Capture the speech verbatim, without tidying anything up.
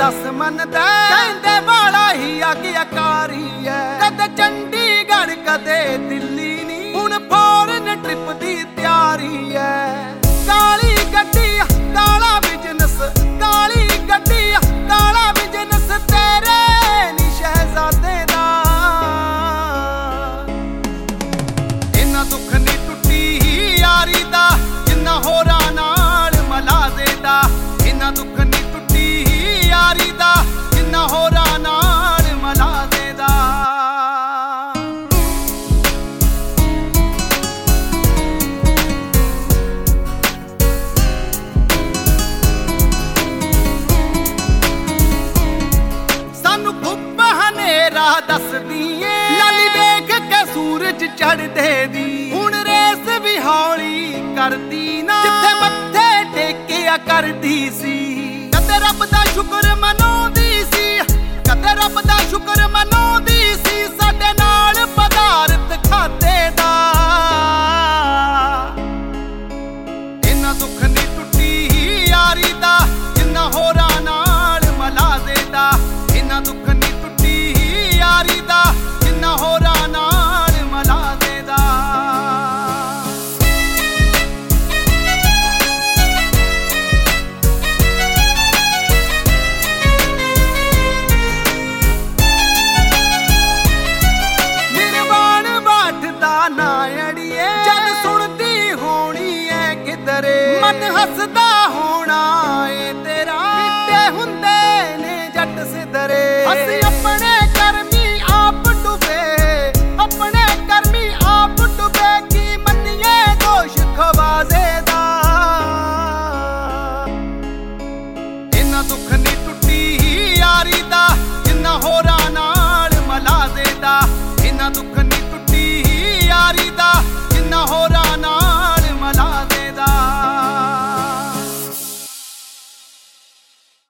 दस मनदा कहंदे वाला ही आज्ञाकारी है कदे चंडीगढ़ कदे दिल्ली नी हुण फॉरेन ट्रिप दी तैयारी है काली गड्डी काला बिजनेस काली गड्डी काला बिजनेस तेरे नी शहजादे दा इन्ना दुख नी टुटी यारी दा जिन्ना होरां नाल मलाजे दा इन्ना दुख नी टुटी यारी दा जिन्ना होरां नाल मलाजे दा सानू धुप हनेरा दसदी ए लाली वेख के सूरज चढ़दे दी हुण रेस भी हौली करदी ना जिथे मत्थे टेकिया करदी सी कदे रब दा शुक्र मनाउंदी सी कदे रब दा शुक्र मनाउंदी सी साडे नाल पदारथ खाते दा इन्ना दुख नी टुटी यारी दा जिन्ना होरां नाल मलाजे दा इन्ना दुख नी टुटी यारी दा जिन्ना होरां नाल मलाजे दा मन हसदा होना ए तेरा किते हुंदे ने जट सिदरे असी अपने कर्मी आप डुबे अपने कर्मी आप डुबे की मन्निए दोष खवाजे दा इन्ना दुख नी टुटी यारी दा जिन्ना होरां नाल मलाजे दा इन्ना दुख नी टुटी यारी दा जिन्ना होरां